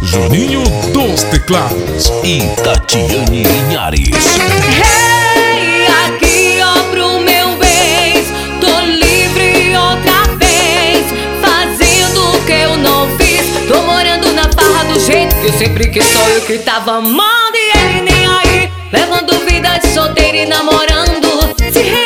Juninho dos Teclados e Tatiane Linhares. Hey, aqui ó pro meu ex, tô livre outra vez, fazendo o que eu não fiz. Tô morando na farra do jeito que eu sempre quis, só eu que tava amando e ele nem aí, levando vida de solteiro e namorando. Se